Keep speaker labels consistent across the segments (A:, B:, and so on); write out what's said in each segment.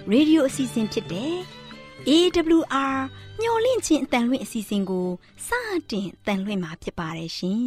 A: ရေဒီယိုအစီအစဉ်ဖြစ်တဲ့ AWR မျော်လင့်ခြင်းအတန်လွင့်အစီအစဉ်ကိုစတင်တန်လွင့်မှာဖြစ်ပါတယ်ရှင်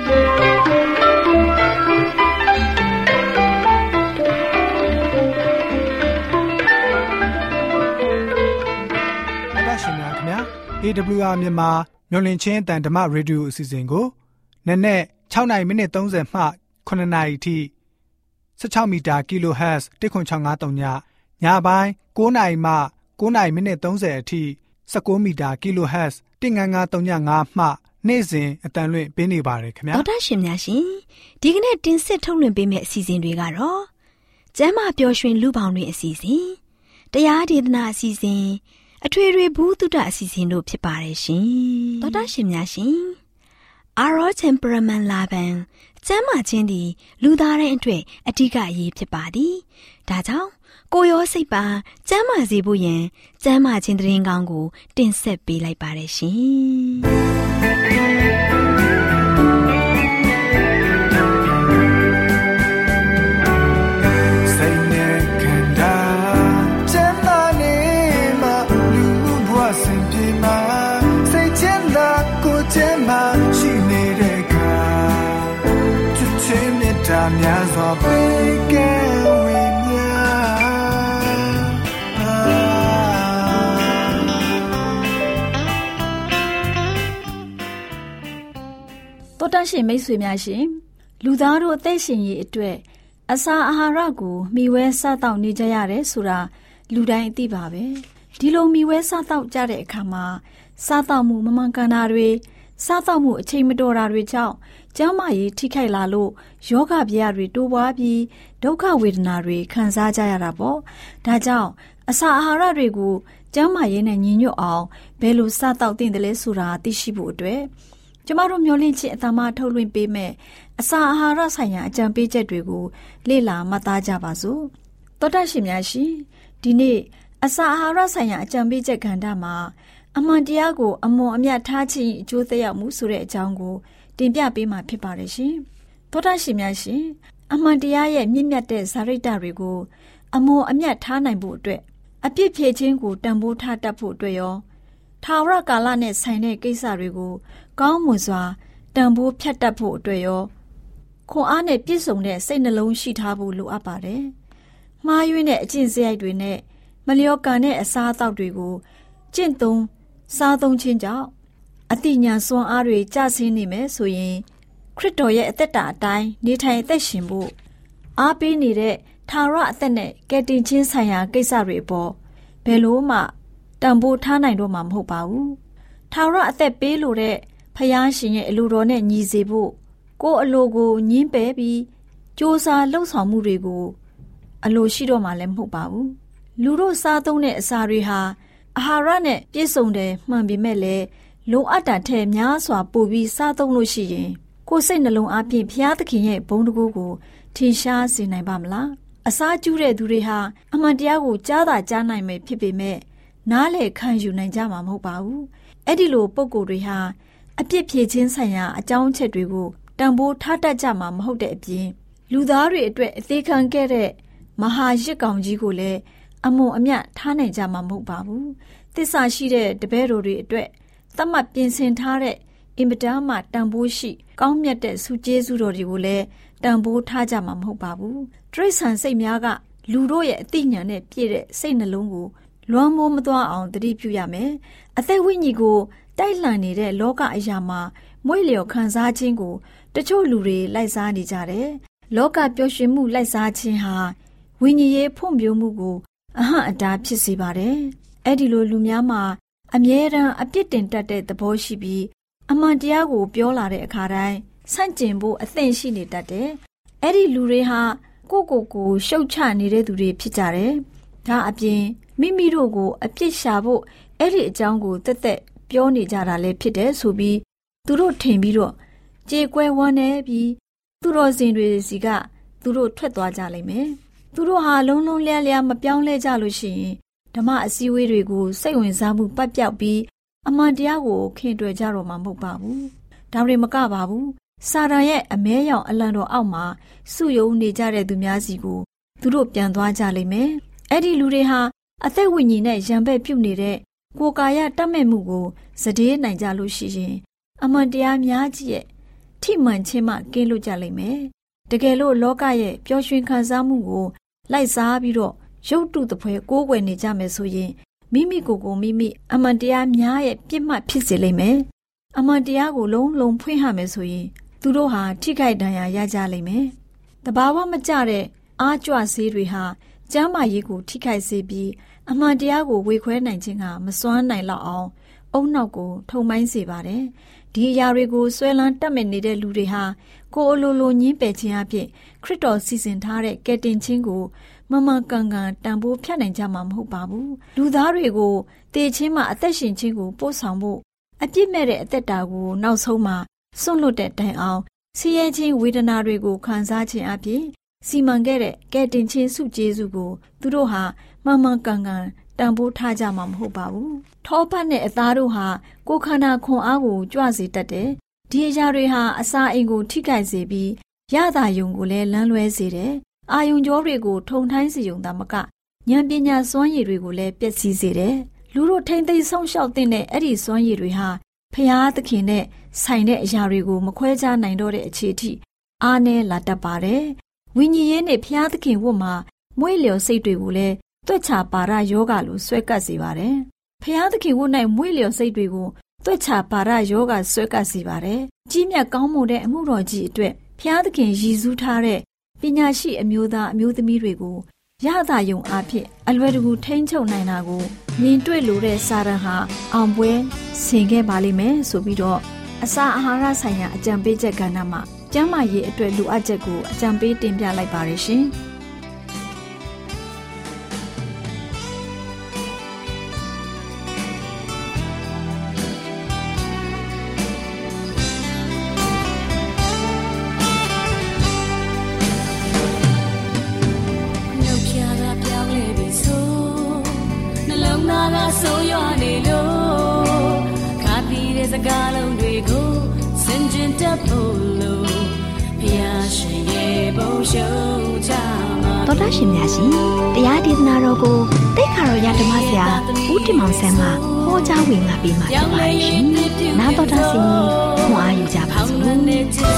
B: ။ရှင်များခင်ဗျာ AWR မြန်မာမျော်လင့်ခြင်းအတန်ဓမ္မရေဒီယိုအစီအစဉ်ကိုနက်နဲ့6နာရီမိနစ်30မှ9နာရီထိ16မီတာ kHz 10653ညပိုင်း9နာရီမှ9နာရီမိနစ်30အထိ19မီတာ kHz 15535မှနေ့စဉ်အတန်လွင့်ပေးနေပါတယ်ခင်ဗျာ
A: ဒေါက်တာရှင်များရှင်ဒီကနေ့တင်ဆက်ထုတ်လွှင့်ပေးမယ့်အစီအစဉ်တွေကတော့ကျမ်းမာပျော်ရွှင်လူပေါင်းတွင်အစီအစဉ်တရားဒေသနာအစီအစဉ်အထွေထွေဘုဒ္ဓအစီအစဉ်တို့ဖြစ်ပါတယ်ရှင်ဒေါက်တာရှင်များရှင် Our temperament လာပန်ကျမ်းမာခြင်းသည်လူသားတိုင်းအတွက်အဓိကအရေးဖြစ်ပါသည်ဒါကြောင့်ကိုယ်ရောစိတ်ပါကျမ်းမာစေဖို့ယင်ကျမ်းမာခြင်းသတင်းကောင်းကိုတင်ဆက်ပေးလိုက်ပါတယ်ရှင်
B: စိတ်နဲ့ခန္ဓာကျမ်းမာနေမှလူဘဝစဉ်ပြေမှာစိတ်ချမ်းသာကိုယ်ကျမ်းမာရှိနေတဲ့အခါချစ်ခြင်းမြတ်တာများစွာပေးကဲဝေမျှ
C: တော်တရှင်မိတ်ဆွေများရှင်လူသားတို့အသက်ရှင်ရေးအတွက်အစာအာဟာရကိုမျှဝဲစားတောက်နေကြရတယ်ဆိုတာလူတိုင်းသိပါပဲဒီလိုမျှဝဲစားတောက်ကြတဲ့အခါမှာစားတောက်မှုမမှန်ကန်တာတွေစားတောက်မှုအချိန်မတော်တာတွေကြောင့်ကျန်းမာရေးထိခိုက်လာလို့ယောဂဗျာတွေတိုးပွားပြီးဒုက္ခဝေဒနာတွေခံစားကြရတာပေါ့ဒါကြောင့်အစာအာဟာရတွေကိုကျန်းမာရေးနဲ့ညီညွတ်အောင်ဘယ်လိုစားတောက်သင့်တယ်လဲဆိုတာသိရှိဖို့အတွက်ကျမတို့မျှဝင့်ခြင်းအတမထုတ်လွှင့်ပေးမဲ့အစာအာဟာရဆိုင်ရာအကြံပေးချက်တွေကိုလေ့လာမှတ်သားကြပါစို့သောတာရှင်များရှင်ဒီနေ့အစာအာဟာရဆိုင်ရာအကြံပေးချက်ကဏ္ဍမှာအမှန်တရားကိုအမွန်အမြတ်ထားခြင်းအကျိုးသက်ရောက်မှုဆိုတဲ့အကြောင်းကိုတင်ပြပေးမှာဖြစ်ပါတယ်ရှင်သောတာရှင်များရှင်အမှန်တရားရဲ့မြင့်မြတ်တဲ့ဇာရိတ္တတွေကိုအမွန်အမြတ်ထားနိုင်ဖို့အတွက်အပြစ်ဖြေခြင်းကိုတန်ဖိုးထားတတ်ဖို့အတွက်ရောထာဝရကာလနဲ့ဆိုင်တဲ့ကိစ္စတွေကိုကောင်းမွန်စွာတန်ဖိုးဖြတ်တတ်ဖို့အတွက်ရောခွန်အားနဲ့ပြည့်စုံတဲ့စိတ်နှလုံးရှိထားဖို့လိုအပ်ပါတယ်။မှားယွင်းတဲ့အကျင့်စရိုက်တွေနဲ့မလျော်ကန်တဲ့အစားအသောက်တွေကိုကျင့်သုံးစားသုံးခြင်းကြောင့်အတိညာစွမ်းအားတွေကျဆင်းနေမယ်ဆိုရင်ခရစ်တော်ရဲ့အသက်တာအတိုင်းနေထိုင်အသက်ရှင်ဖို့အားပေးနေတဲ့ထာဝရအသက်နဲ့ကယ်တင်ခြင်းဆိုင်ရာကိစ္စတွေအပေါ်ဘယ်လိုမှတန်ဖိုးထားနိုင်တော့မှာမဟုတ်ပါဘူး။ထာဝရအသက်ပေးလို့တဲ့ဖယားရှင်ရဲ့အလိုတော်နဲ့ညီစေဖို့ကိုယ်အလိုကိုညှင်းပယ်ပြီးစ조사လှုပ်ဆောင်မှုတွေကိုအလိုရှိတော့မှလည်းမဟုတ်ပါဘူး။လူတို့စားသုံးတဲ့အစာတွေဟာအာဟာရနဲ့ပြည့်စုံတယ်မှန်ပေမဲ့လည်းလိုအပ်တာထက်များစွာပိုပြီးစားသုံးလို့ရှိရင်ကိုယ်စိတ်နှလုံးအပြည့်ဘုရားသခင်ရဲ့ဘုန်းတကူကိုထင်ရှားစေနိုင်ပါမလား။အစာကျူးတဲ့သူတွေဟာအမှန်တရားကိုကြားသာကြားနိုင်မယ်ဖြစ်ပေမဲ့နားလည်ခံယူနိုင်ကြမှာမဟုတ်ပါဘူး။အဲ့ဒီလိုပုံကိုယ်တွေဟာအပြစ်ဖြေခြင်းဆိုင်ရာအကြောင်းအချက်တွေကိုတန်ဖိုးထားတတ်ကြမှာမဟုတ်တဲ့အပြင်လူသားတွေအတွက်အသေးခံခဲ့တဲ့မဟာရစ်ကောင်ကြီးကိုလည်းအမွန်အမြတ်ထားနိုင်ကြမှာမဟုတ်ပါဘူး။သစ္စာရှိတဲ့တပည့်တော်တွေအတွက်သတ်မှတ်ပြင်ဆင်ထားတဲ့အင်မတန်မှတန်ဖိုးရှိကောင်းမြတ်တဲ့ဆုကျေးဇူးတော်တွေကိုလည်းတန်ဖိုးထားကြမှာမဟုတ်ပါဘူး။တိရစ္ဆာန်စိတ်များကလူတို့ရဲ့အသိဉာဏ်နဲ့ပြည့်တဲ့စိတ်နှလုံးကိုလွမ်းမိုးမသွားအောင်သတိပြုရမယ်။အသက်ဝိညာဉ်ကိုတိုက်လှန်နေတဲ့လောကအရာမှာမွေ့လျော်ခံစားခြင်းကိုတချို့လူတွေလိုက်စားနေကြတယ်။လောကပျော်ရွှင်မှုလိုက်စားခြင်းဟာဝိညာဉ်ရေးဖွံ့ဖြိုးမှုကိုအဟန့်အတားဖြစ်စေပါတယ်။အဲ့ဒီလိုလူများမှာအမြဲတမ်းအပြစ်တင်တတ်တဲ့သဘောရှိပြီးအမှန်တရားကိုပြောလာတဲ့အခါတိုင်းဆန့်ကျင်ဖို့အသင့်ရှိနေတတ်တယ်။အဲ့ဒီလူတွေဟာကိုရှုတ်ချနေတဲ့သူတွေဖြစ်ကြတယ်။ဒါအပြင်မိမိတို့ကိုအပြစ်ရှာဖို့အဲ့ဒီအကြောင်းကိုတက်တက်ပြောနေကြတာလည်းဖြစ်တယ်ဆိုပြီးသူတို့ထင်ပြီးတော့ကြေကွဲဝမ်းနေပြီးသူတော်စင်တွေစီကသူတို့ထွက်သွားကြလိမ့်မယ်။သူတို့ဟာလုံးလုံးလျားလျားမပြောင်းလဲကြလို့ရှိရင်ဓမ္မအစည်းအဝေးတွေကိုစိတ်ဝင်စားမှုပတ်ပြောက်ပြီးအမှန်တရားကိုခင်တွယ်ကြတော့မှာမဟုတ်ပါဘူး။ဒါတွေမကပါဘူး။စာတန်ရဲ့အမဲရောင်အလံတော်အောက်မှာစုယုံနေကြတဲ့သူများစီကိုသူတို့ပြန်သွားကြလိမ့်မယ်။အဲ့ဒီလူတွေဟာအသက်ဝိညာဉ်နဲ့ရံပက်ပြုတ်နေတဲ့ကိုယ်ကာယတတ်မဲ့မှုကိုစတေးနိုင်ကြလို့ရှိရင်အမှန်တရားများကြီးရဲ့ထိမှန်ခြင်းမှကင်းလွတ်ကြလိမ့်မယ်။တကယ်လို့လောကရဲ့ပျော်ရွှင်ခံစားမှုကိုလိုက်စားပြီးတော့ရုပ်တုတပွဲကိုးကွယ်နေကြမယ်ဆိုရင်မိမိကိုယ်ကိုမိမိအမှန်တရားများရဲ့ပြစ်မှတ်ဖြစ်စေလိမ့်မယ်။အမှန်တရားကိုလုံးလုံးဖွင့်ဟမယ်ဆိုရင်သူတို့ဟာထိခိုက်ဒဏ်ရာရကြလိမ့်မယ်။တဘာဝမကျတဲ့အားကြွဆေးတွေဟာကျမ်းမာရေးကိုထိခိုက်စေပြီးအမှန်တရားကိုဝေခွဲနိုင်ခြင်းကမစွမ်းနိုင်လောက်အောင်အုံနောက်ကိုထုံမိုင်းစေပါတယ်။ဒီအရာတွေကိုဆွဲလန်းတက်မဲ့နေတဲ့လူတွေဟာကိုယ်အလိုလိုညှင်းပယ်ခြင်းအဖြစ်ခရစ်တော်စီစဉ်ထားတဲ့ကယ်တင်ခြင်းကိုမမှန်ကန်ကန်တန်ဖိုးဖြတ်နိုင်ကြမှာမဟုတ်ပါဘူး။လူသားတွေကိုတည်ခြင်းမှအသက်ရှင်ခြင်းကိုပို့ဆောင်ဖို့အပြစ်မဲ့တဲ့အသက်တာကိုနောက်ဆုံးမှာစွန့်လွတ်တဲ့တိုင်အောင်ဆင်းရဲခြင်းဝေဒနာတွေကိုခံစားခြင်းအပြင်စီမံခဲ့တဲ့ကယ်တင်ခြင်းစုကျေးဇူးကိုသူတို့ဟာမှန်မှန်ကန်ကန်တန်ဖိုးထားကြမှာမဟုတ်ပါဘူး။ထောပတ်နဲ့အသားတို့ဟာကိုယ်ခန္ဓာခွန်အားကိုကြွစေတတ်တယ်။ဒီအရာတွေဟာအစာအိမ်ကိုထိခိုက်စေပြီးရတာယုံကိုလည်းလမ်းလွဲစေတယ်။အာယုံကြောတွေကိုထုံထိုင်းစေုံသာမကဉာဏ်ပညာစွမ်းရည်တွေကိုလည်းပျက်စီးစေတယ်။လူတို့ထိမ့်သိမ်းဆုံးရှုံးတဲ့အဲ့ဒီစွမ်းရည်တွေဟာဖျားသခင်နဲ့ဆိုင်တဲ့အရာတွေကိုမခွဲခြားနိုင်တော့တဲ့အခြေအထိအားနည်းလာတတ်ပါတယ်။ဝိညာဉ်ရေးနဲ့ဖျားသခင်ဝတ်မှာမွေးလျော်စိတ်တွေကိုလည်းတွက်ချပါရယောဂလိုဆွဲကပ်စေပါတယ်။ဖျားသခင်ဝတ်၌မွေးလျော်စိတ်တွေကိုတွက်ချပါရယောဂဆွဲကပ်စေပါတယ်။ကြီးမြတ်ကောင်းမွန်တဲ့အမှုတော်ကြီးအတွက်ဖျားသခင်ရည်စူးထားတဲ့ပညာရှိအမျိုးသားအမျိုးသမီးတွေကိုရတာယုံအားဖြင့်အလွယ်တကူထိန်းချုပ်နိုင်တာကိုမြင်တွေ့လို့တဲ့စာရန်ဟာအောင်ပွဲဆင်ခဲ့ပါလိမ့်မယ်ဆိုပြီးတော့အစာအာဟာရဆိုင်ရာအကြံပေးချက်ကဏ္ဍမှာကျန်းမာရေးအတွက်လိုအပ်ချက်ကိုအကြံပေးတင်ပြလိုက်ပါရရှင်။
D: ဆိုရွာနေလို့ခါတီးတဲ့စကားလုံးတွေကိုစင်ကြင်တက်ဖို့လို့ဖျားရှင်ရဲ့ဘုံရှုံးချမှာ
A: တော်တာရှင်များရှင်တရားဒေသနာတော်ကိုတိတ်ခါတော်ရဓမ္မဆရာဦးတင်မောင်ဆန်းမှဟောကြားဝင်လာပြီးမှဖြစ်ပါရှင်။နားတော်တာစီခွန်အားယူကြပါစို့။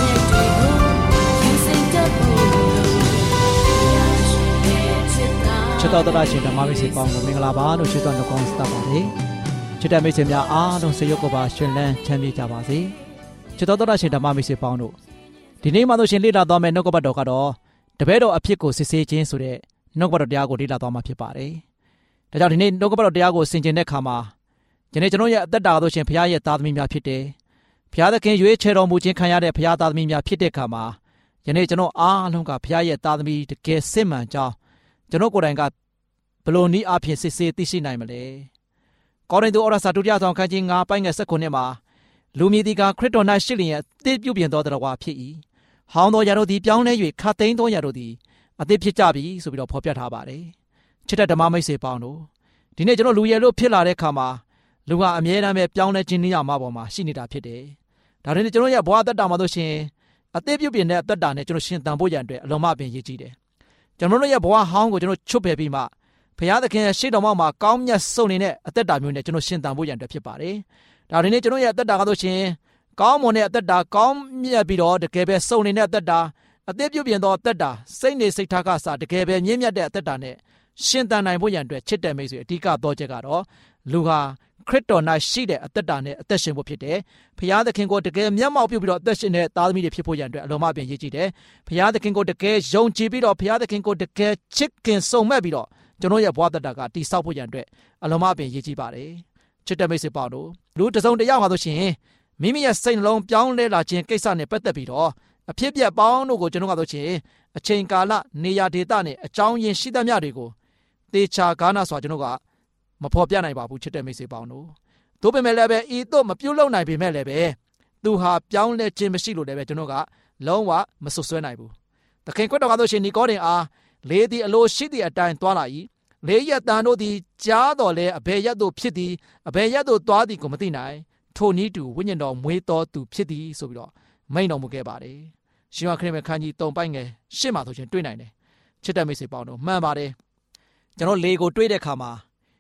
E: ချစ်တော်တော်ရှင်ဓမ္မမိတ်ဆွေပေါင်းကိုမင်္ဂလာပါလို့ချစ်တော်နှုတ်ခွန်းဆက်ပါတယ်ချစ်တဲ့မိတ်ဆွေများအားလုံးစိတ်ရုပ်ကိုပါရှင်လန်းချမ်းမြေ့ကြပါစေချစ်တော်တော်ရှင်ဓမ္မမိတ်ဆွေပေါင်းတို့ဒီနေ့မှဆိုရှင်လေ့လာသွားမယ့်နှုတ်ကပတ်တော်ကတော့တပည့်တော်အဖြစ်ကိုစစ်ဆေးခြင်းဆိုတဲ့နှုတ်ကပတ်တော်တရားကိုလေ့လာသွားမှာဖြစ်ပါတယ်ဒါကြောင့်ဒီနေ့နှုတ်ကပတ်တော်တရားကိုဆင်ခြင်တဲ့အခါမှာကျွန်တော်ရဲ့အသက်တာဆိုရှင်ဘုရားရဲ့သားသမီးများဖြစ်တယ်ဘုရားသခင်ရွေးချယ်တော်မူခြင်းခံရတဲ့ဘုရားသားသမီးများဖြစ်တဲ့အခါမှာယနေ့ကျွန်တော်အားလုံးကဘုရားရဲ့သားသမီးတကယ်စစ်မှန်ကြောင်းကျွန်တော်ကိုယ်တိုင်ကဘလို့နည်းအားဖြင့်စစ်ဆေးသိရှိနိုင်မလဲကောရိန္သုဩရစာဒုတိယဆောင်ခန်းကြီး9ပိုင်းငယ်19မှာလူမြည်သည်ကခရစ်တော်၌ရှိလျင်အသစ်ပြုပြင်သောတရားဝါဖြစ်၏ဟောင်းသောယာတို့သည်ပြောင်းလဲ၍ခတ်သိမ်းသောယာတို့သည်အသစ်ဖြစ်ကြပြီဆိုပြီးတော့ဖော်ပြထားပါတယ်ချစ်တဲ့ဓမ္မမိတ်ဆွေပေါင်းတို့ဒီနေ့ကျွန်တော်လူရည်လို့ဖြစ်လာတဲ့အခါမှာလူကအမြဲတမ်းပဲပြောင်းလဲခြင်းနေရာမှာပေါ်မှာရှိနေတာဖြစ်တယ်ဒါတွေနဲ့ကျွန်တော်ရဲ့ဘဝအသက်တာမှာဆိုရှင်အသစ်ပြုပြင်တဲ့အသက်တာနဲ့ကျွန်တော်ရှင်သန်ဖို့ရန်အတွက်အလုံးမပင်ရည်ကြည်တယ်ကျွန်တော်တို့ရဲ့ဘဝဟောင်းကိုကျွန်တော်ချွတ်ပယ်ပြီးမှဘုရားသခင်ရဲ့ရှေ့တော်မှာကောင်းမြတ်ဆုံးနေတဲ့အသက်တာမျိုးနဲ့ကျွန်တော်ရှင်သန်ဖို့ရန်အတွက်ဖြစ်ပါတယ်။ဒါဒီနေ့ကျွန်တော်ရဲ့အသက်တာကဆိုရှင်ကောင်းမွန်တဲ့အသက်တာကောင်းမြတ်ပြီးတော့တကယ်ပဲစုံနေတဲ့အသက်တာအသက်ပြုပြင်သောအသက်တာစိတ်နေစိတ်ထားကစတကယ်ပဲမြင့်မြတ်တဲ့အသက်တာနဲ့ရှင်သန်နိုင်ဖို့ရန်အတွက်ချစ်တဲ့မိတ်ဆွေအဓိကတော့ချက်ကတော့လူဟာခရစ်တော်၌ရှိတဲ့အသက်တာနဲ့အသက်ရှင်ဖို့ဖြစ်တယ်။ဘုရားသခင်ကိုတကယ်မျက်မှောက်ပြုပြီးတော့အသက်ရှင်တဲ့သားသမီးတွေဖြစ်ဖို့ရန်အတွက်အလုံးမပင်ရည်ကြည်တယ်။ဘုရားသခင်ကိုတကယ်ယုံကြည်ပြီးတော့ဘုရားသခင်ကိုတကယ်ချစ်ခင်စုံမဲ့ပြီးတော့ကျွန်တော်ရဲ့ဘဝတတကတိဆောက်ဖို့ရန်အတွက်အလုံးမပင်ရည်ကြည်ပါတယ်ချစ်တဲ့မိတ်ဆွေပေါင်းတို့လူတစ်စုံတစ်ယောက်ဟာဆိုရှင်မိမိရဲ့စိတ်နှလုံးပြောင်းလဲလာခြင်းကိစ္စနဲ့ပတ်သက်ပြီးတော့အဖြစ်ပြက်ပေါင်းတို့ကိုကျွန်တော်ကဆိုရှင်အချိန်ကာလနေရာဒေသနဲ့အကြောင်းရင်းရှိသမျှတွေကိုသေချာကားနာစွာကျွန်တော်ကမဖော်ပြနိုင်ပါဘူးချစ်တဲ့မိတ်ဆွေပေါင်းတို့သို့ပေမဲ့လည်းပဲဤသို့မပြုတ်လုံနိုင်ပေမဲ့လည်းပဲသူဟာပြောင်းလဲခြင်းမရှိလို့လည်းပဲကျွန်တော်ကလုံးဝမဆွဆွဲနိုင်ဘူးသခင်ခရစ်တော်ကဆိုရှင်နီကောဒင်အားလေသည်အလိုရှိသည့်အတိုင်းသွားလာ၏လေရတန်တို့သည်ကြားတော်လဲအဘယ်ရက်သို့ဖြစ်သည်အဘယ်ရက်သို့သွားသည်ကိုမသိနိုင်ထိုနည်းတူဝိညာဉ်တော်မွေးတော်သူဖြစ်သည်ဆိုပြီးတော့မိန့်တော်မူခဲ့ပါတယ်ရှင်ရခရစ်မခန်းကြီး3ပိုင်းငယ်10မှာဆိုရှင်တွေ့နိုင်တယ်ချစ်တဲ့မိတ်ဆွေပေါင်းတို့မှန်ပါတယ်ကျွန်တော်လေကိုတွေ့တဲ့အခါမှာ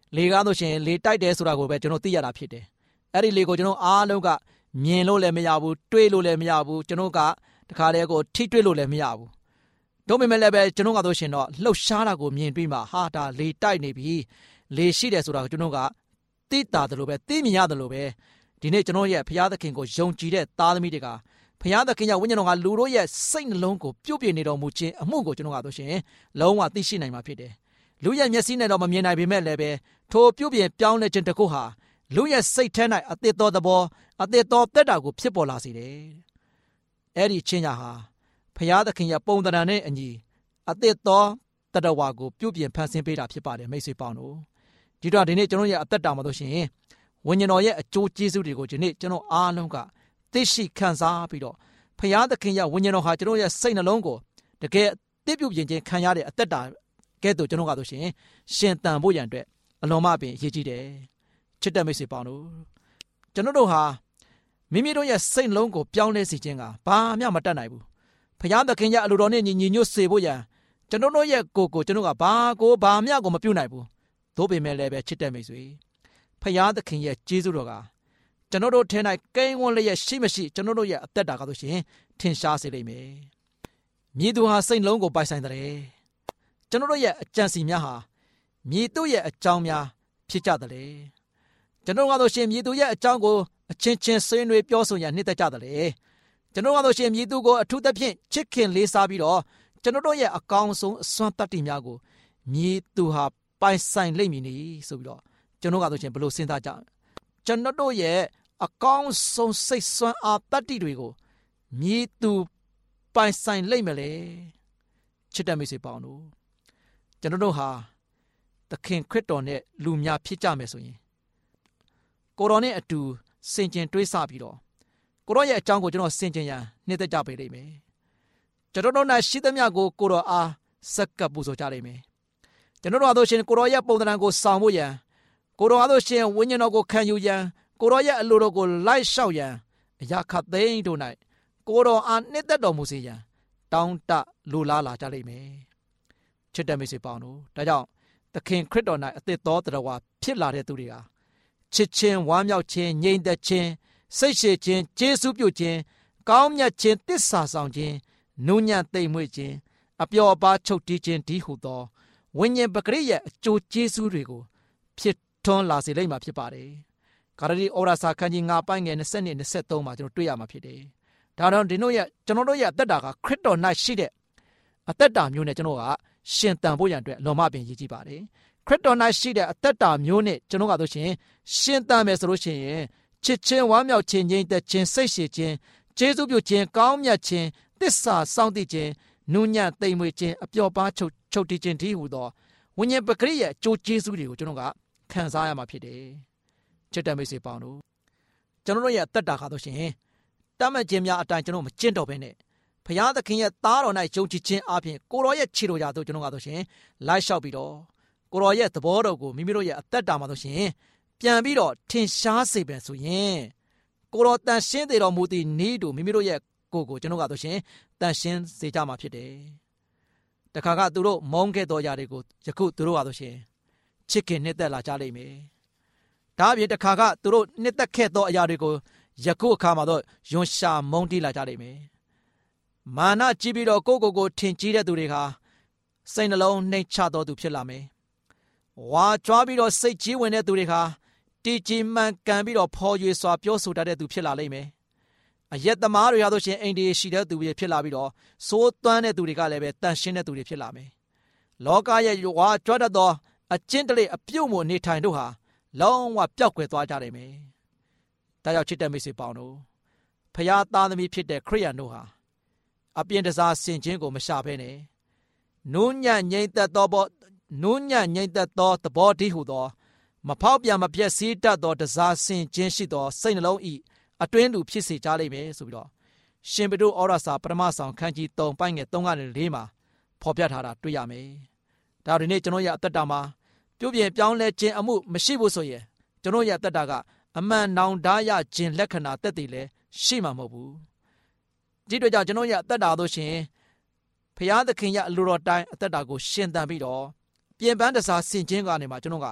E: လေကားလို့ရှိရင်လေတိုက်တယ်ဆိုတာကိုပဲကျွန်တော်သိရတာဖြစ်တယ်အဲ့ဒီလေကိုကျွန်တော်အားလုံးကမြင်လို့လည်းမရဘူးတွေးလို့လည်းမရဘူးကျွန်တော်ကတခါတည်းကိုထိတွေ့လို့လည်းမရဘူးတို့ပေမဲ့လည်းပဲကျွန်တော်ကတော့ရှင်တော့လှုပ်ရှားတာကိုမြင်ပြီးမှဟာဒါလေတိုက်နေပြီလေရှိတယ်ဆိုတာကိုကျွန်တော်ကသိတာတယ်လို့ပဲသိမြင်ရတယ်လို့ပဲဒီနေ့ကျွန်တော်ရဲ့ဘုရားသခင်ကိုယုံကြည်တဲ့သားသမီးတွေကဘုရားသခင်ရဲ့ဝိညာဉ်တော်ကလူတို့ရဲ့စိတ်နှလုံးကိုပြုတ်ပြနေတော်မူခြင်းအမှုကိုကျွန်တော်ကတော့ရှင်လုံးဝသိရှိနိုင်မှာဖြစ်တယ်လူရဲ့မျက်စိနဲ့တော့မမြင်နိုင်ပေမဲ့လည်းပဲထိုပြုတ်ပြပြောင်းလဲခြင်းတစ်ခုဟာလူရဲ့စိတ်ထဲ၌အသစ်သောသဘောအသစ်သောတက်တာကိုဖြစ်ပေါ်လာစေတယ်အဲ့ဒီချင်းညာဟာဘုရားသခင်ရဲ့ပုံသဏ္ဍာန်နဲ့အညီအသစ်သောတတဝါကိုပြုတ်ပြဖန်ဆင်းပေးတာဖြစ်ပါတယ်မိတ်ဆွေပေါင်းတို့ဒီတော့ဒီနေ့ကျွန်တော်ရဲ့အသက်တာမှာလို့ရှိရင်ဝိညာဉ်တော်ရဲ့အကျိုးကျေးဇူးတွေကိုဒီနေ့ကျွန်တော်အားလုံးကသိရှိခံစားပြီးတော့ဘုရားသခင်ရဲ့ဝိညာဉ်တော်ဟာကျွန်တော်ရဲ့စိတ်နှလုံးကိုတကယ်သိပြုတ်ပြင်ခြင်းခံရတဲ့အသက်တာကဲ့သို့ကျွန်တော်ကဆိုရှင်ရှင်သန်ဖို့ရန်အတွက်အလွန်မှပင်အရေးကြီးတယ်ချစ်တဲ့မိတ်ဆွေပေါင်းတို့ကျွန်တော်တို့ဟာမိမိတို့ရဲ့စိတ်နှလုံးကိုပြောင်းလဲစေခြင်းကဘာမှမတတ်နိုင်ဘူးဘုရားသခင်ရဲ့အလိုတော်နဲ့ညီညွတ်စေဖို့ရန်ကျွန်တော်တို့ရဲ့ကိုယ်ကိုကျွန်တော်ကဘာမျှကိုမပြုနိုင်ဘူးသို့ပေမဲ့လည်းပဲချစ်တဲ့မိတ်ဆွေဘုရားသခင်ရဲ့ကျေးဇူးတော်ကကျွန်တော်တို့ထဲ၌ကိန်းဝန်းလျက်ရှိမရှိကျွန်တော်တို့ရဲ့အသက်တာကဆိုရှင်ထင်ရှားစေလိမ့်မယ်မြည်သူဟာစိတ်လုံးကိုပိုင်ဆိုင်တယ်ကျွန်တော်တို့ရဲ့အကြံစီများဟာမြည်သူရဲ့အကြောင်းများဖြစ်ကြတယ်ကျွန်တော်ကဆိုရှင်မြည်သူရဲ့အကြောင်းကိုအချင်းချင်းဆွေးနွေးပြောဆိုရန်နှစ်သက်ကြတယ်ကျွန်တော်ကဆိုရှင်မြည်သူကိုအထူးသဖြင့်ချစ်ခင်လေးစားပြီးတော့ကျွန်တော်တို့ရဲ့အကောင်းဆုံးအစွမ်းတတ္တိများကိုမြည်သူဟာပိုင်ဆိုင်လိမ့်မည်နေဆိုပြီးတော့ကျွန်တော်ကဆိုရှင်ဘယ်လိုစဉ်းစားကြကျွန်တော်တို့ရဲ့အကောင်းဆုံးစိတ်စွမ်းအားတတ္တိတွေကိုမြည်သူပိုင်ဆိုင်လိမ့်မယ်လေချစ်တဲ့မိတ်ဆွေပေါင်းတို့ကျွန်တော်တို့ဟာသခင်ခရစ်တော်နဲ့လူများဖြစ်ကြမယ်ဆိုရင်ကိုတော်နဲ့အတူဆင်ခြင်တွေးဆပြီးတော့ကိုတော်ရဲ့အကြောင်းကိုကျွန်တော်ဆင်ခြင်ရန်နှစ်သက်ကြပေးလိမ့်မယ်ကျွန်တော်တို့နဲ့ရှိသမျှကိုကိုတော်အားစက္ကပ်ပူဇော်ကြလိမ့်မယ်ကျွန်တော်တို့အားလို့ရှင်ကိုတော်ရဲ့ပုံသဏ္ဍာန်ကိုဆောင်ဖို့ရန်ကိုတော်အားလို့ရှင်ဝိညာဉ်တော်ကိုခံယူရန်ကိုတော်ရဲ့အလိုတော်ကိုလိုက်လျှောက်ရန်အရာခတ်သိမ်းတို့၌ကိုတော်အားနှစ်သက်တော်မူစေရန်တောင်းတလိုလားလာကြလိမ့်မယ်ချစ်တဲ့မိတ်ဆွေပေါင်းတို့ဒါကြောင့်သခင်ခရစ်တော်၌အသစ်သောတရားဝါဖြစ်လာတဲ့သူတွေဟာချစ်ချင်းဝမ်းမြောက်ခြင်းငြိမ်သက်ခြင်းစိတ်ရှည်ခြင်းကျေးဇူးပြုခြင်းကောင်းမြတ်ခြင်းတစ္ဆာဆောင်ခြင်းနူးညံ့သိမ်မွေ့ခြင်းအပျော်အပါးချုပ်တီးခြင်းဒီဟုသောဝိညာဉ်ပဂရိရဲ့အကျိုးကျေးဇူးတွေကိုဖြစ်ထွန်းလာစေလိမ့်မှာဖြစ်ပါတယ်။ဂါရတိဩရာစာခန်းကြီး9ပိုင်းငယ်20နဲ့23မှာကျွန်တော်တွေ့ရမှာဖြစ်တယ်။ဒါတော့ကျွန်တော်တို့ရဲ့အသက်တာကခရစ်တော်၌ရှိတဲ့အသက်တာမျိုးနဲ့ကျွန်တော်ကရှင်သန်ဖို့ရန်အတွက်လွန်မပင်ရည်ကြည်ပါတယ်။ခရစ်တော်၌ရှိတဲ့အသက်တာမျိုးနဲ့ကျွန်တော်ကဆိုရှင်ရှင်သန်မယ်ဆိုလို့ရှိရင်ချစ်ချင်းဝမ်းမြောက်ခြင်းငြိမ်သက်ခြင်းစိတ်ရှည်ခြင်းကျေးဇူးပြုခြင်းကောင်းမြတ်ခြင်းသစ္စာစောင့်တည်ခြင်းနူးညံ့သိမ်မွေ့ခြင်းအပျော်ပါးချုပ်တည်ခြင်းဒီဟုသောဝိညာဉ်ပဂရိရဲ့အကျိုးကျေးဇူးတွေကိုကျွန်တော်ကခံစားရမှာဖြစ်တယ်။ချစ်တဲ့မိတ်ဆွေပေါင်းတို့ကျွန်တော်ရဲ့အသက်တာခါဆိုရှင်တတ်မှတ်ခြင်းများအတိုင်းကျွန်တော်မကျင့်တော်ဘဲနဲ့ဘုရားသခင်ရဲ့သားတော်၌ယုံကြည်ခြင်းအပြင်ကိုတော်ရဲ့ခြေတော်ရာသို့ကျွန်တော်ကဆိုရှင်လိုက်လျှောက်ပြီးတော့ကိုတော်ရဲ့သဘောတော်ကိုမိမိတို့ရဲ့အသက်တာမှာဆိုရှင်ပြန်ပြီးတော့ထင်ရှားစေပဲဆိုရင်ကိုတော်တန်ရှင်းသေးတော်မူသည့်ဤတို့မိမိတို့ရဲ့ကိုကျွန်တော်ကဆိုရှင်တန်ရှင်းစေကြမှာဖြစ်တယ်။တခါကသူတို့မုန်းခဲ့တော်ຢာတွေကိုယခုသူတို့ကဆိုရှင်ချစ်ခင်နှစ်သက်လာကြလိမ့်မယ်။ဒါအပြင်တခါကသူတို့နှစ်သက်ခဲ့သောအရာတွေကိုယခုအခါမှာတော့ယွန်ရှာမုန်းတီးလာကြလိမ့်မယ်။မာနကြီးပြီးတော့ကိုထင်ကြီးတဲ့သူတွေဟာစိတ်နှလုံးနှိမ်ချတော်သူဖြစ်လာမယ်။ဝါကြွားပြီးတော့စိတ်ကြီးဝင်တဲ့သူတွေဟာတီကြီးမှန်ကန်ပြီးတော့ဖော်ရွေစွာပြောဆိုတတ်တဲ့သူဖြစ်လာလိမ့်မယ်။အယက်သမားတွေဟာဆိုရှင်အိမ်ဒီရှိတဲ့သူတွေဖြစ်လာပြီးတော့စိုးသွမ်းတဲ့သူတွေကလည်းပဲတန်ရှင်းတဲ့သူတွေဖြစ်လာမယ်။လောကရဲ့ဝါကြွားတတ်သောအကျင့်တလေအပြုတ်မှုနေထိုင်တို့ဟာလုံးဝပျောက်ကွယ်သွားကြလိမ့်မယ်။ဒါကြောင့်ချစ်တဲ့မိတ်ဆွေပေါင်းတို့ဖခင်သားသမီးဖြစ်တဲ့ခရိယန်တို့ဟာအပြင်တစားဆင်ခြင်းကိုမရှာဘဲနဲ့နူးညံ့ငြိမ်သက်သောသဘောတည်းဟုသောမဖောက်ပြန်မပြည့်စည်တတ်သောတစားဆင်ခြင်းရှိသောစိတ်နှလုံးဤအတွင်းသူဖြစ်စေကြလိမ့်မယ်ဆိုပြီးတော့ရှင်ပေတရုဩရစာပထမဆောင်ခန်းကြီး3ပိုင်းငယ်3ကနေ4မှာဖော်ပြထားတာတွေ့ရမယ်။ဒါဒီနေ့ကျွန်တော်ရဲ့အသက်တာမှာပြုပြင်ပြောင်းလဲခြင်းအမှုမရှိဘူးဆိုရင်ကျွန်တော်ရဲ့အသက်တာကအမှန်နောင်တရခြင်းလက္ခဏာသက်တည်လဲရှိမှာမဟုတ်ဘူး။ဒီတို့ကြောင့်ကျွန်တော်ရဲ့အသက်တာတို့ရှင်ဖခင်သခင်ရဲ့အလိုတော်တိုင်းအသက်တာကိုရှင်သန်ပြီးတော့ပြင်ပန်းတစားဆင်ခြင်းကနေမှာကျွန်တော်က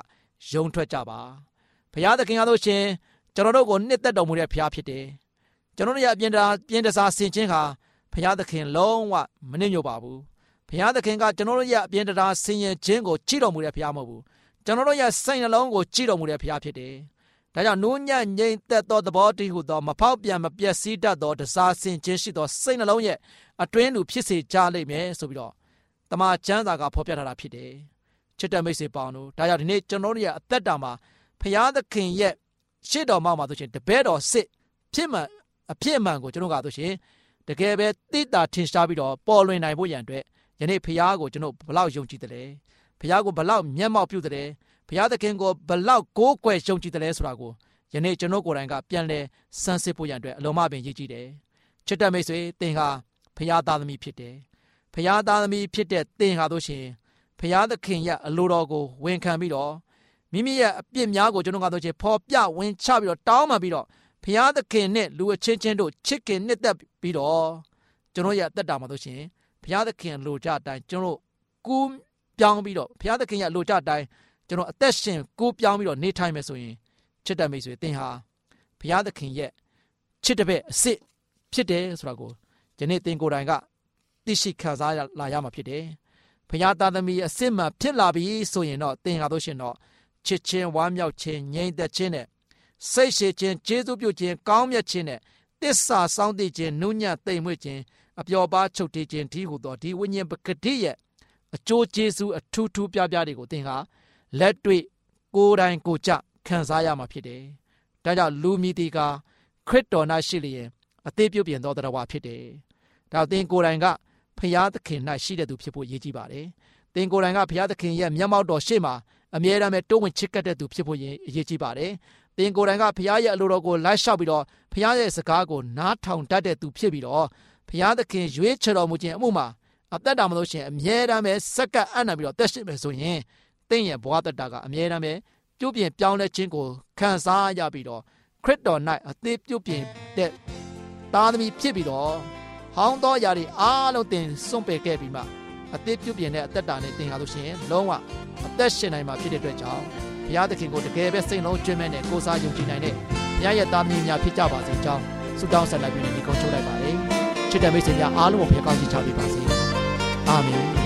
E: ယုံထွက်ကြပါဘုရားသခင်အားလို့ရှင်ကျွန်တော်တို့ကိုနှစ်သက်တော်မူတဲ့ဘုရားဖြစ်တယ်ကျွန်တော်တို့ရဲ့အပြင်တစားဆင်ခြင်းဟာဘုရားသခင်လုံးဝမနှိမ့်ညွတ်ပါဘူးဘုရားသခင်ကကျွန်တော်တို့ရဲ့အပြင်တစားဆင်ရင်ခြင်းကိုကြည့်တော်မူတဲ့ဘုရားမဟုတ်ဘူးကျွန်တော်တို့ရဲ့စိတ်နှလုံးကိုကြည့်တော်မူတဲ့ဘုရားဖြစ်တယ်ဒါကြောင့်နူးညံ့ငြိမ်သက်သောသဘောတည်းဟုသောမဖောက်ပြန်မပျက်စီးတတ်သောတစားဆင်ခြင်းရှိသောစိတ်နှလုံးရဲ့အတွင်းလူဖြစ်စေကြလိမ့်မယ်ဆိုပြီးတော့တမန်ကျမ်းစာကဖော်ပြထားတာဖြစ်တယ်ချစ်တဲ့မိတ်ဆွေပေါင်းတို့ဒါကြောင့်ဒီနေ့ကျွန်တော်တို့ရဲ့အသက်တာမှာဘုရားသခင်ရဲ့ရှေ့တော်မှာဆိုရှင်တပည့်တော်စစ်ဖြစ်မှန်အဖြစ်မှန်ကိုကျွန်တော်ကဆိုရှင်တကယ်ပဲသိတာထင်ရှားပြီးတော့ပေါ်လွင်နိုင်ဖို့ရန်အတွက်ယနေ့ဘုရားကိုကျွန်တော်ဘလောက်ယုံကြည်တယ်လဲဘုရားကိုဘလောက်မျက်မှောက်ပြုတယ်ဘုရားသခင်ကိုဘလောက်ကိုးကွယ်ယုံကြည်တယ်လဲဆိုတာကိုယနေ့ကျွန်တော်ကိုယ်တိုင်ကပြန်လဲစမ်းစစ်ဖို့ရန်အတွက်အလုံးမပင်ရည်ကြည်တယ်ချစ်တဲ့မိတ်ဆွေသင်ဟာဘုရားသားသမီးဖြစ်တယ်ဘုရားသားသမီးဖြစ်တဲ့သင်ဟာတို့ရှင်ဘုရားသခင်ရဲ့အလိုတော်ကိုဝန်ခံပြီးတော့မိမိရဲ့အပြစ်များကိုကျွန်တော်ကတော့ချင်းဖော်ပြဝင်ချပြီးတော့တောင်းပန်ပြီးတော့ဘုရားသခင်နဲ့လူအချင်းချင်းတို့ချစ်ခင်နှစ်သက်ပြီးတော့ကျွန်တော်ရဲ့အသက်တာမှာတို့ရှင်ဘုရားသခင်လိုချအတိုင်းကျွန်တော်ကူးပြောင်းပြီးတော့ဘုရားသခင်ရဲ့လိုချအတိုင်းကျွန်တော်အသက်ရှင်ကူးပြောင်းပြီးတော့နေထိုင်မယ်ဆိုရင်ချစ်တဲ့မိတ်ဆွေသင်ဟာဘုရားသခင်ရဲ့ချစ်တဲ့ဘက်အစ်စ်ဖြစ်တယ်ဆိုတာကိုယနေ့သင်ကိုယ်တိုင်ကသိရှိခံစားလာရမှာဖြစ်တယ်ဘုရားသားသမီးအစ်စ်မှဖြစ်လာပြီဆိုရင်တော့သင်ဟာတို့ရှင်တော့ချစ်ချင်းဝမ်းမြောက်ခြင်းငြိမ်သက်ခြင်းနဲ့စိတ်ရှိခြင်းကျေးဇူးပြုခြင်းကောင်းမြတ်ခြင်းနဲ့တစ္ဆာစောင့်သိခြင်းနုညံ့သိမ်မွေ့ခြင်းအပျော်ပါးချုပ်တည်ခြင်းဒီဟုသောဒီဝိညာဉ်ပကတိရဲ့အကျိုးကျေးဇူးအထူးထူးပြားပြားတွေကိုသင်ဟာလက်တွေ့ကိုယ်တိုင်ကိုယ်ကျခံစားရမှာဖြစ်တယ်။ဒါကြောင့်လူမြည်တီကခရစ်တော်၌ရှိလျင်အသေးပြုပြင်သောတရားဝါဖြစ်တယ်။ဒါသင်ကိုယ်တိုင်ကဖျားသခင်၌ရှိတဲ့သူဖြစ်ဖို့ရည်ကြည်ပါတယ်။သင်ကိုယ်တိုင်ကဖျားသခင်ရဲ့မျက်မှောက်တော်ရှေ့မှာအမြဲတမ်းတိုးဝင်ချစ်ကပ်တဲ့သူဖြစ်ဖို့ရည်ကြည်ပါတယ်။သင်ကိုယ်တိုင်ကဖျားရဲ့အလိုတော်ကိုလိုက်လျှောက်ပြီးတော့ဖျားရဲ့စကားကိုနားထောင်တတ်တဲ့သူဖြစ်ပြီးတော့ဖျားသခင်ရွေးချယ်တော်မူခြင်းအမှုမှာအသက်တာမလို့ရှိရင်အမြဲတမ်းပဲစက္ကန့်အံ့နာပြီးတော့တက်ရှိမယ်ဆိုရင်သင်ရဲ့ဘဝသက်တာကအမြဲတမ်းပဲပြုပြင်ပြောင်းလဲခြင်းကိုခံစားရပြီးတော့ခရစ်တော်၌အသေးပြုပြင်တဲ့သားသမီးဖြစ်ပြီးတော့ဟောင်းသောຢာတွေအားလုံးသင်စွန့်ပယ်ခဲ့ပြီးမှအသေးပြုပြင်တဲ့အသက်တာနဲ့သင်ဟာလို့ရှိရင်လုံးဝအသက်ရှင်နိုင်မှာဖြစ်တဲ့အတွက်ကြောင့်ဘုရားသခင်ကိုတကယ်ပဲစိတ်လုံးကျွမ်းမဲ့နဲ့ကိုးစားယုံကြည်နိုင်တဲ့ဘုရားရဲ့သားသမီးများဖြစ်ကြပါစေကြောင်းဆုတောင်းဆက်လိုက်ပြီးဒီကုန်းချုပ်လိုက်ပါတယ်ချစ်တဲ့မိတ်ဆွေများအားလုံးကိုဖျက်ကောင်းချချပေးပါစေအာမင်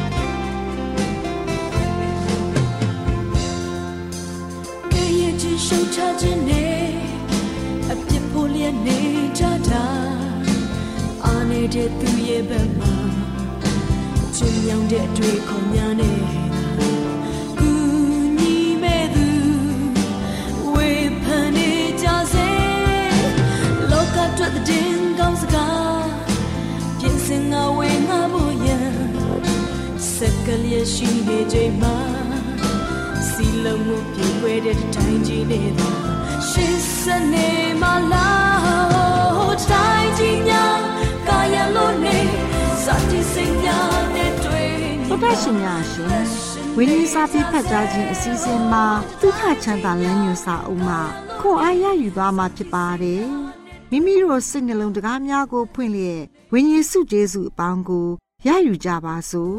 D: 手插进你，啊别破裂你扎扎，啊你这对也白马，尽量这对空呀你，故你没得，为怕你家谁，老卡抓的真高是卡，变成啊为啊不言，三个烈士的这马。စီလုံးမှုပြေွယ်တဲ့တိုင်းကြီးနေတာရှစ်စနေမလာတိုင်းကြီးညာကာယလို့နေစတိစိတ်ညာနဲ့တွေ့
C: ဘုရားရှင်များရှင်ဝိနည်းစာပေဖတ်ကြားခြင်းအစီအစဉ်မှာဒုက္ခချမ်းသာလမ်းညွှန်စာအုပ်မှာခွန်အားရယူသွားမှာဖြစ်ပါတယ်မိမိတို့စိတ်နှလုံးတကားများကိုဖွင့်လျက်ဝိညာဉ်စုကျေးဇူးအပေါင်းကိုရယူကြပါစို့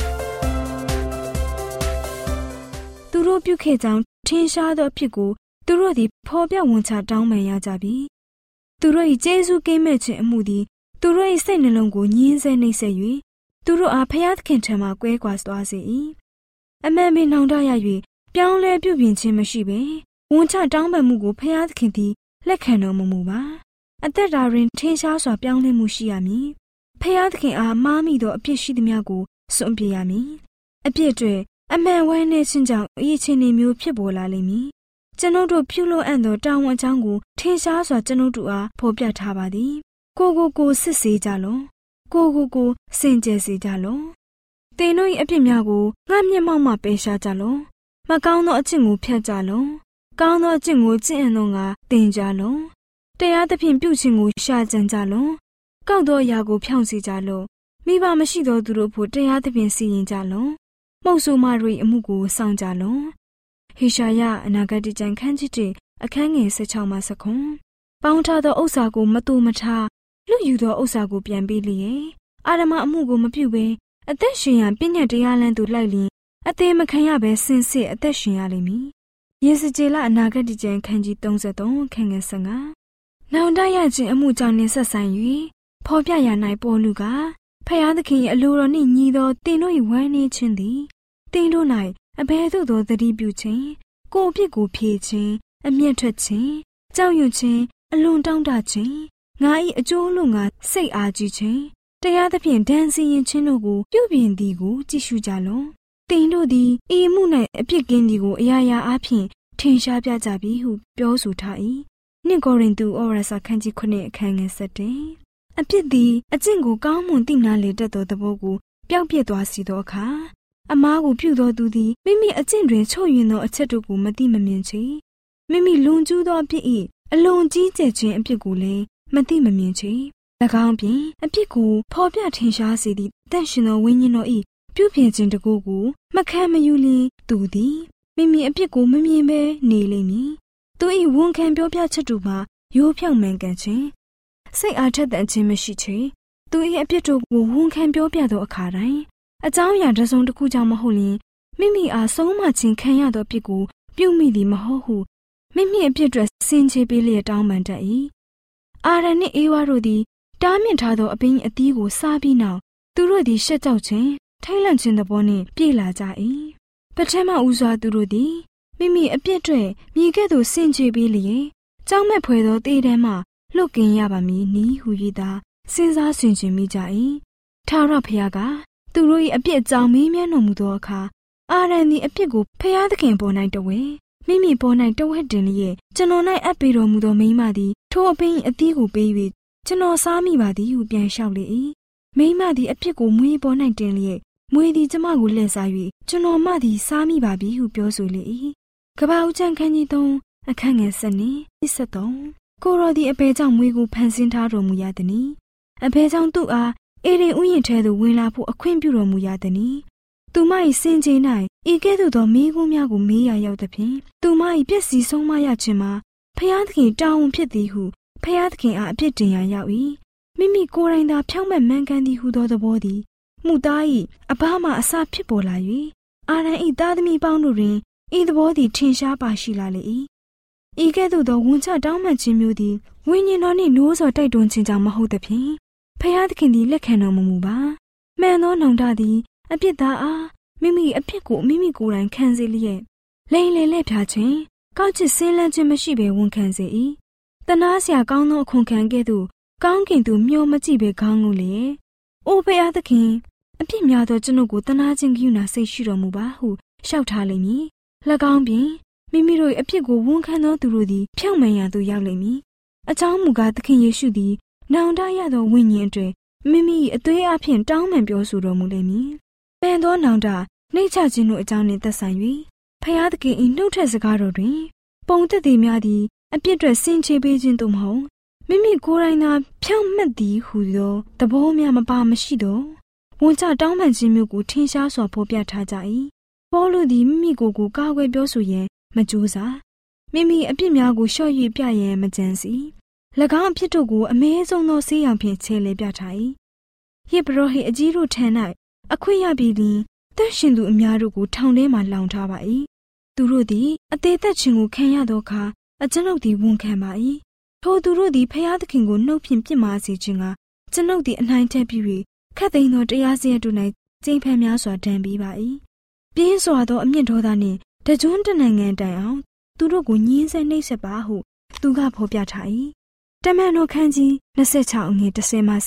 A: သူတို့ပြုခဲ့ကြောင်းထင်ရှားသောအဖြစ်ကိုသူတို့သည်ဖော်ပြဝန်ချတောင်းပန်ရကြပြီ။သူတို့၏ကျေးဇူးကင်းမဲ့ခြင်းအမှုသည်သူတို့၏စိတ်နှလုံးကိုညှင်းဆဲနှိပ်စက်၍သူတို့အားဖျားသခင်ထံမှကွဲကွာသွားစေ၏။အမှန်ပင်နှောင့်တရ၍ပြောင်းလဲပြုပြင်ခြင်းမရှိဘဲဝန်ချတောင်းပန်မှုကိုဖျားသခင်သည်လက်ခံတော်မမူပါ။အသက်တာတွင်ထင်ရှားစွာပြောင်းလဲမှုရှိရမည်။ဖျားသခင်အားမှားမိသောအပြစ်ရှိသမျှကိုစွန့်ပစ်ရမည်။အပြစ်တွေအမှန်ဝမ်းနဲ့ခြင်းကြောင့်အရေးချင်းတွေမျိုးဖြစ်ပေါ်လာလိမ့်မည်။ကျွန်ုပ်တို့ပြုလို့အပ်သောတာဝန်အကြောင်းကိုထင်ရှားစွာကျွန်ုပ်တို့အားဖော်ပြထားပါသည်။ကိုစစ်ဆေးကြလော့။ကိုစင်ကြယ်စေကြလော့။သင်တို့၏အပြစ်များကိုငါမျက်မှောက်မှပယ်ရှားကြလော့။မကောင်းသောအကျင့်ကိုဖျက်ကြလော့။ကောင်းသောအကျင့်ကိုကျင့်အံ့သောငါသင်ကြလော့။တရားသဖြင့်ပြုခြင်းကိုရှာကြံကြလော့။ကောက်သောအရာကိုဖြောင့်စေကြလော့။မိဘမရှိသောသူတို့ဖို့တရားသဖြင့်စီရင်ကြလော့။မုတ်ဆိုးမတွေအမှုကိုစောင့်ကြလော့ဟေရှာယအနာဂတ်ကျမ်းခန်းကြီး1အခန်းငယ်16မှ19ပေါင်းထားသောဥစ္စာကိုမတူမထားလူယူသောဥစ္စာကိုပြန်ပေးလျက်အာရမအမှုကိုမပြုဘဲအသက်ရှင်ရန်ပညာတရားလမ်းသို့လိုက်လျင်အသေးမခံရဘဲစင်စစ်အသက်ရှင်ရလိမ့်မည်
F: ယေစကြည်လအနာဂတ်ကျမ်းခန်းကြီး33ခန်းငယ်15နောင်တရခြင်းအမှုကြောင့်နှင့်ဆက်ဆိုင်၍ဖော်ပြရ၌ပေါ်လူကဖယားသခင်၏အလိုတော်နှင့်ညီသောတင်တို့၏ဝမ်းနည်းခြင်းသည်တင်တို့၌အဘယ်သို့သောသတိပြုခြင်းကိုယ်အပြစ်ကိုဖြေခြင်းအမျက်ထွက်ခြင်းကြောက်ရွံ့ခြင်းအလွန်တောင့်တခြင်းငါ၏အကျိုးလိုငါစိတ်အားကြီးခြင်းတရားသဖြင့်ဒဏ်စီရင်ခြင်းတို့ကိုပြုပြင်သည်ကိုကြည့်ရှုကြလော့တင်တို့သည်ဤမှု၌အပြစ်ကင်းသည်ကိုအရာရာအားဖြင့်ထင်ရှားပြကြပြီဟုပြောဆိုထား၏နှင့်ကိုရိန္သုဩဝါဒစာခန်းကြီး9အခန်းငယ်7အပြစ်သည်အကျင့်ကိုကောင်းမွန်သိနာလေတတ်သောသဘောကိုပျောက်ပြက်သွားစေသောအခါအမားကိုပြုသောသူသည်မိမိအကျင့်တွင်ချုပ်ယွင်းသောအချက်တို့ကိုမသိမမြင်ချေမိမိလွန်ကျူးသောအပြစ်၏အလွန်ကြီးကျယ်ခြင်းအပြစ်ကိုလည်းမသိမမြင်ချေ၎င်းပြင်အပြစ်ကိုဖော်ပြထင်ရှားစေသည့်တန်ရှင်သောဝိညာဉ်တော်၏ပြုပြင်ခြင်းတကူကိုမခံမယူလျင်သူသည်မိမိအပြစ်ကိုမမြင်ဘဲနေလိမ့်မည်သူ၏ဝန်ခံပြောပြချက်တို့မှာရိုးဖြောင့်မှန်ကန်ခြင်းစိတ်အားထက်သန်ခြင်းမရှိချေသူ၏အပြစ်တို့ကိုဝန်ခံပြောပြသောအခါတိုင်းအကြောင်းအရာတစ်စုံတစ်ခုကြောင့်မဟုတ်လျင်မိမိအားဆုံးမခြင်းခံရသောအပြစ်ကိုပြုမိသည်မဟုတ်ဟုမိမိအပြစ်အတွက်စင်ကြယ်ပေးလျက်တောင်းပန်တတ်၏အာရန်နှင့်အေဝါတို့သည်တားမြစ်ထားသောအပင်အသီးကိုစားပြီးနောက်သူတို့သည်ရှက်ကြောက်ခြင်းထိုင်လန့်ခြင်းသဘောနှင့်ပြေးလာကြ၏ပထမဦးစွာသူတို့သည်မိမိအပြစ်အတွက်မြေကဲ့သို့စင်ကြယ်ပေးလျက်ကြောက်မဲ့ဖွယ်သောတေးတန်းမှလွတ်ကင်းရပါမည်နည်းဟု၍သာစဉ်းစားဆင်ခြင်မိကြ၏ထာဝရဘုရားကသူတို့၏အပြစ်အကြောင်းမေးမြန်းတော်မူသောအခါအာရန်သည်အပြစ်ကိုဘုရားသခင်ပေါ်၌တဝဲမိမိပေါ်၌တဝဲတင်လျက်ကျွန်တော်၌အပ်ပေးတော်မူသောမိန်းမသည်ထိုအပင်၏အသီးကိုပေး၍ကျွန်တော်စားမိပါသည်ဟုပြန်လျှောက်လေ၏မိန်းမသည်အပြစ်ကိုမွေးပေါ်၌တင်လျက်မွေသည်ကျမကိုလှည့်စား၍ကျွန်တော်မသည်စားမိပါပြီဟုပြောဆိုလေ၏ကပ္ပဦးကျမ်းခန်းကြီး3အခန်းငယ်7-23ကိုရောသည်အဘယ်ကြောင့်မွေကိုဖန်ဆင်းထားတော်မူရသနည်းအဘယ်ကြောင့်သူ့အားအေဒင်ဥယျာဉ်ထဲသို့ဝင်လာဖို့အခွင့်ပြုတော်မူရသနည်းသူမ၏စင်ကြယ်၌ဤကဲ့သို့သောမိခိုးများကိုမေးရရောက်သဖြင့်သူမ၏ပျက်စီးဆုံးမရခြင်းမှာဖျားသခင်တာဝန်ဖြစ်သည်ဟုဖျားသခင်အားအပြစ်တင်ရရောက်၏မိမိကိုယ်တိုင်သာဖြောင့်မတ်မှန်ကန်သည်ဟုသောသဘောသည်မှုသား၏အဘမှအစဖြစ်ပေါ်လာ၍အာရန်၏သားသမီးပေါင်းတို့တွင်ဤသဘောသည်ထင်ရှားပါရှိလာလေ၏ဤကဲ့သို့သောဝန်ချတောင်းပန်ခြင်းမျိုးသည်ဝိညာဉ်တော်နှင့်နိုးစော်တိုက်တွန်းခြင်းကြောင့်မဟုတ်သဖြင့်ဖျားသခင်သည်လက်ခံတော်မမူပါမှန်သောနောင်တသည်အပြစ်သားအားမိမိအဖြစ်ကိုမိမိကိုယ်တိုင်ခံစေလျက်လိမ်လည်လက်ဖြာခြင်းကောက်ချစ်ဆင်းလန်းခြင်းမရှိဘဲဝန်ခံစေ၏တနာစရာကောင်းသောအခွန်ခံကဲ့သို့ကောင်းကင်သူမျှော်မကြည့်ဘဲခေါင်းငုံလျက်အိုဖျားသခင်အပြစ်များသောကျွန်ုပ်ကိုတနာခြင်းကရုဏာစိတ်ရှိတော်မူပါဟုလျှောက်ထားလိမ့်မည်၎င်းပြင်မိမိတို့၏အပြစ်ကိုဝန်ခံသောသူတို့သည်ဖြောင့်မတ်ရာသို့ရောက်လိမ့်မည်အကြောင်းမူကားသခင်ယေရှုသည်နောင်တရသောဝိညာဉ်အတွက်မိမိ၏အသွေးအဖျင်တောင်းပန်ပြောဆိုတော်မူလိမ့်မည်ပင်သောနောင်တနှိမ့်ချခြင်းတို့အကြောင်းနှင့်သက်ဆိုင်၍ဖျားသခင်၏နှုတ်ထက်စကားတော်တွင်ပုံသက်သည်များသည်အပြစ်အတွက်ဆင်ခြေပေးခြင်းသို့မဟုတ်မိမိကိုယ်တိုင်သာဖြောင့်မတ်သည်ဟူသောသဘောများမပါမရှိသောဝန်ချတောင်းပန်ခြင်းမျိုးကိုထင်ရှားစွာဖော်ပြထားကြ၏ပေါလုသည်မိမိကိုယ်ကိုကာကွယ်ပြောဆိုရန်မကြိုးစားမိမိအပြစ်များကိုလျှော့၍ပြရန်မကြံစီ၎င်းအဖြစ်တို့ကိုအမဲဆုံးသောဆေးရောင်ဖြင့်ချဲ့လဲပြထား၏ယေဘရဟိအကြီးတို့ထံ၌အခွင့်ရပြီးသည်တန်ရှင်သူအများတို့ကိုထောင်ထဲမှလောင်ထားပါ၏သူတို့သည်အသေးသက်ခြင်းကိုခံရသောအခါအကျွန်ုပ်သည်ဝန်ခံပါ၏ထိုသူတို့သည်ဖျားသခင်ကိုနှုတ်ဖြင့်ပြစ်မှားစေခြင်းကကျွန်ုပ်သည်အနိုင်ထက်ပြီး၍ခတ်သိမ်းသောတရားစရတို့၌ကျိန်ဖန်များစွာဒဏ်ပေးပါ၏ပြင်းစွာသောအမျက်ဒေါသနှင့်တကြွတနိုင်ငံတိုင်အောင်သူတို့ကိုညှင်းဆဲနှိပ်စက်ပါဟုသူကဖော်ပြထား၏တမန်တော်ခန်းကြီး26ငွေ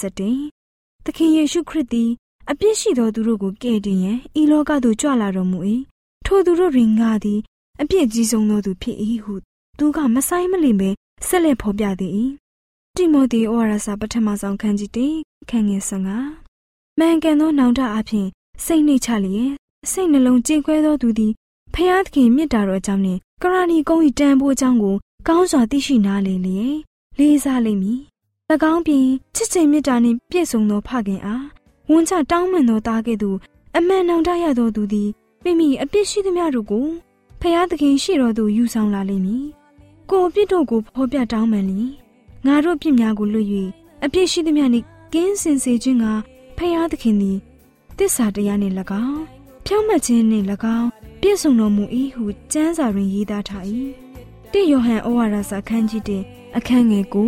F: 10-17သခင်ယေရှုခရစ်သည်အပြစ်ရှိသောသူတို့ကိုကယ်တင်ရန်ဤလောကသို့ကြွလာတော်မူ၏ထိုသူတို့တွင်ငါသည်အပြစ်ကြီးဆုံးသောသူဖြစ်၏ဟုသူကမဆိုင်မလိမ့်ပဲဆက်လက်ဖော်ပြသည်တိမောသေဩဝါဒစာပထမဆုံးခန်းကြီး1ခန်းငယ်15မှန်ကန်သောနောင်တအဖြစ်စိတ်နှိမ့်ချလျက်စိတ်နှလုံးကြေကွဲသောသူသည်ဖျားသခင်မြတ်တာတော်အကြောင်းနှင့်ကရုဏီကုန်း၏တန်ဖိုးအကြောင်းကိုကောင်းစွာသိရှိနားလည်လျက်လေးစားလိမ့်မည်၎င်းပြင်ချစ်ခြင်းမေတ္တာနှင့်ပြည့်စုံသောဖခင်အားဝန်ချတောင်းပန်သောသားကဲ့သို့အမှန်နောင်တရသောသူသည်မိမိအပြစ်ရှိသမျှတို့ကိုဖျားသခင်ရှိတော်သို့ယူဆောင်လာလိမ့်မည်ကိုယ်အပြစ်တို့ကိုဖော်ပြတောင်းပန်လျင်ငါတို့ပြစ်များကိုလွတ်၍အပြစ်ရှိသမျှနှင့်ကင်းစင်စေခြင်းကဖျားသခင်သည်သစ္စာတရားနှင့်၎င်းဖြောင့်မတ်ခြင်းနှင့်၎င်းပြည့်စုံတော်မူ၏ဟုကျမ်းစာတွင်ရေးသားထား၏တိယောဟန်ဩဝါဒစာခန်းကြီး1အခန်းငယ်9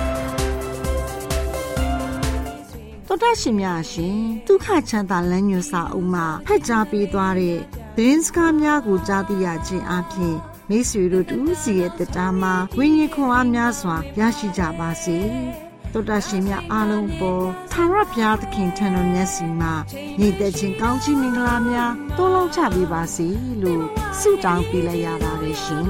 G: တော်တရှင်များရှင်ဒုက္ခချမ်းသာလမ်းညွှန်စာအုပ်မှာဖတ်ကြားပေးသွားတဲ့သတင်းစကားများကိုကြားသိရခြင်းအပြင်မိတ်ဆွေတို့တူစီရဲ့တက်တာမှာဝိညာဉ်ခွန်အားများစွာရရှိကြပါစေတော်တရှင်များအားလုံးပေါ်သာရဘုရားသခင်ထံတော်မျက်စီမှာညီသက်ချင်းကောင်းချီးမင်္ဂလာများတိုးလုံးချပေးပါစေလို့ဆုတောင်းပေးလိုက်ရပါတယ်ရှင်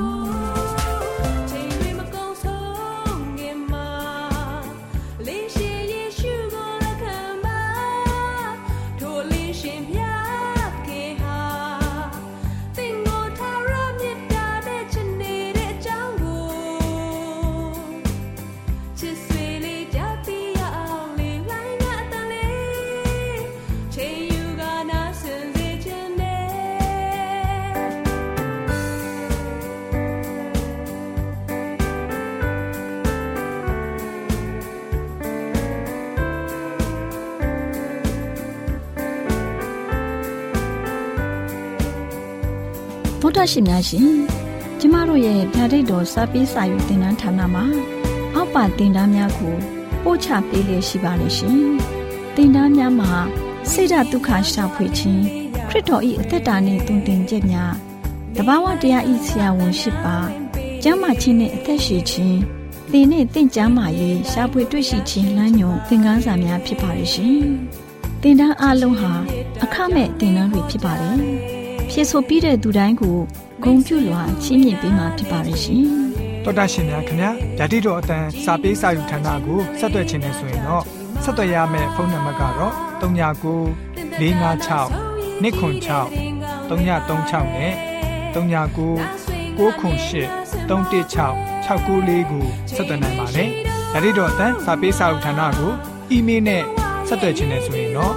C: ဗုဒ္ဓရှင်များရှင်ကျမတို့ရဲ့ဗျာဒိတ်တော်စာပေးစာယူသင်တန်းဌာနမှာအောက်ပါသင်တန်းများကိုပို့ချပေးလျက်ရှိပါတယ်ရှင်သင်တန်းများမှာစိတ်ဓာတ်ဒုက္ခရှာဖွေခြင်းခရစ်တော်၏အသက်တာနှင့်တုန်တင်ချက်များတဘာဝတရားဤဆရာဝန်ရှိပါကျမ်းမာခြင်းနှင့်အသက်ရှိခြင်းသင်နှင့်တင့်ကြမာရေးရှာဖွေတွေ့ရှိခြင်းလမ်းညွန်သင်ခန်းစာများဖြစ်ပါတယ်ရှင်သင်တန်းအလုံးဟာအခမဲ့သင်တန်းတွေဖြစ်ပါတယ်ဖြည့်ဆို့ပြီးတဲ့သူတိုင်းကိုဂုဏ်ပြုလွှာချီးမြှင့်ပေးမှာဖြစ်ပါတယ်ရှင်
B: တော်တာရှင်များခင်ဗျာဓာတိတော်အတန်းစာပေးစာယူဌာနကိုဆက်သွယ်ခြင်းနဲ့ဆိုရင်တော့ဆက်သွယ်ရမယ့်ဖုန်းနံပါတ်ကတော့39 656 296 336နဲ့39 98 316 694ကိုဆက်သွယ်နိုင်ပါတယ်ဓာတိတော်အတန်းစာပေးစာယူဌာနကိုအီးမေးလ်နဲ့ဆက်သွယ်ခြင်းနဲ့ဆိုရင်တော့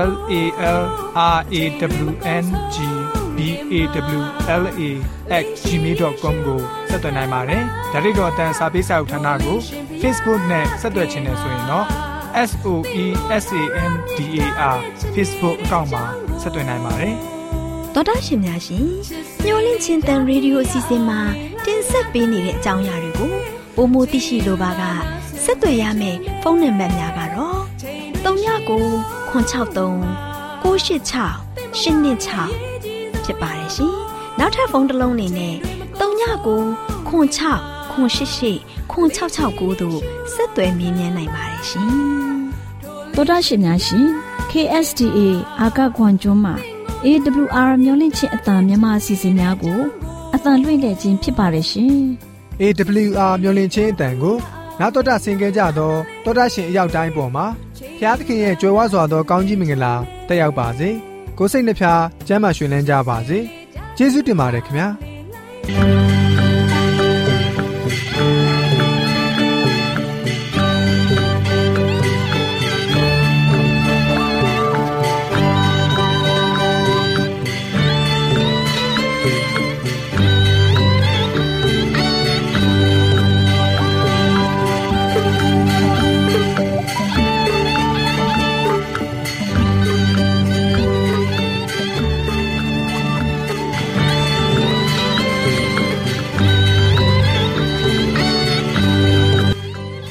B: LALRAWNGBAWLA@gmail.com ကိုဆက်သွင်းနိုင်ပါတယ်။ဒါ့အပြင်တော့အတန်းစာပေးစာဥထာဏာကို Facebook နဲ့ဆက်သွယ်ခြင်းနဲ့ဆိုရင်တော့ SOESANDAR Facebook အကောင့်မှာဆက်သွင်းနိုင်ပါတယ်
A: ။သောတာရှင်များရှင်ညှို့လင့်ချင်းတန်ရေဒီယိုအစီအစဉ်မှာတင်ဆက်ပေးနေတဲ့အကြောင်းအရာတွေကိုပိုမိုသိရှိလိုပါကဆက်သွယ်ရမယ့်ဖုန်းနံပါတ်များကတော့39 963 986 826ဖြစ်ပါတယ်ရှင်။နောက်ထပ်ဖုန်းတစ်လုံးနေနဲ့39 96 988 9669တို့ဆက်သွယ်မြင်းမြန်းနိုင်ပါတယ်ရှင်
C: ။သောတာရှင်များရှင် KSTA အာကခွန်ကျွန်းမှာ AWR မျိုးလင့်ချင်းအတံမြန်မာအစီအစဉ်များကိုအတံလွှင့်ခဲ့ခြင်းဖြစ်ပါတယ်ရှင်
B: ။ AWR မျိုးလင့်ချင်းအတံကိုနောက်တော်တာဆင်ကြကြတော့တော်တာရှင်အရောက်တိုင်းပေါ်မှာဘုရားသခင်ရဲ့ကြွယ်ဝစွာသောကောင်းကြီးမင်္ဂလာတက်ရောက်ပါစေကိုယ်စိတ်နှဖျားကျမ်းမာရွှင်လန်းကြပါစေကျေးဇူးတင်ပါတယ်ခင်ဗျာ